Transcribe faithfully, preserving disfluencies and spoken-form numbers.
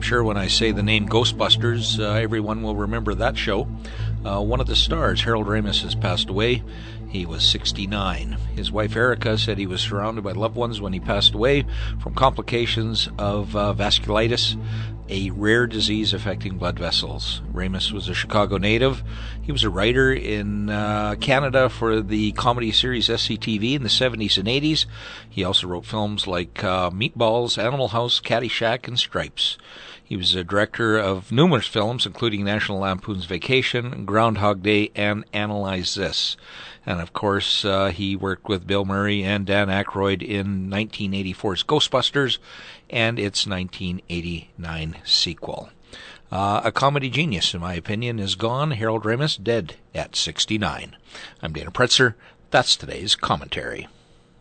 sure when I say the name Ghostbusters, uh, everyone will remember that show. Uh, one of the stars, Harold Ramis, has passed away. He was sixty-nine. His wife Erica said he was surrounded by loved ones when he passed away from complications of uh, vasculitis, a rare disease affecting blood vessels. Ramis was a Chicago native. He was a writer in uh, Canada for the comedy series S C T V in the seventies and eighties. He also wrote films like uh, Meatballs, Animal House, Caddyshack, and Stripes. He was a director of numerous films, including National Lampoon's Vacation, Groundhog Day, and Analyze This. And, of course, uh, he worked with Bill Murray and Dan Aykroyd in nineteen eighty-four's Ghostbusters and its nineteen eighty-nine sequel. Uh, a comedy genius, in my opinion, is gone. Harold Ramis, dead at sixty-nine. I'm Dana Pretzer. That's today's commentary.